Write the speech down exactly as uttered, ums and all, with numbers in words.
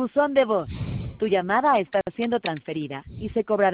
buzón de voz. Tu llamada está siendo transferida y se cobrará